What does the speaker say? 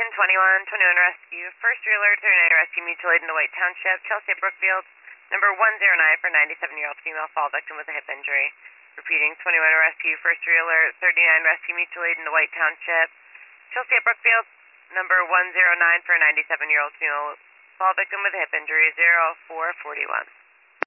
Beacon 21 Rescue, first alert, 39 Rescue, mutual aid in the White Township, Chelsea at Brookfield, number 109 for 97-year-old female fall victim with a hip injury. Repeating, 21 Rescue, first alert, 39 Rescue, mutual aid in the White Township, Chelsea at Brookfield, number 109 for 97-year-old female fall victim with a hip injury, 0441.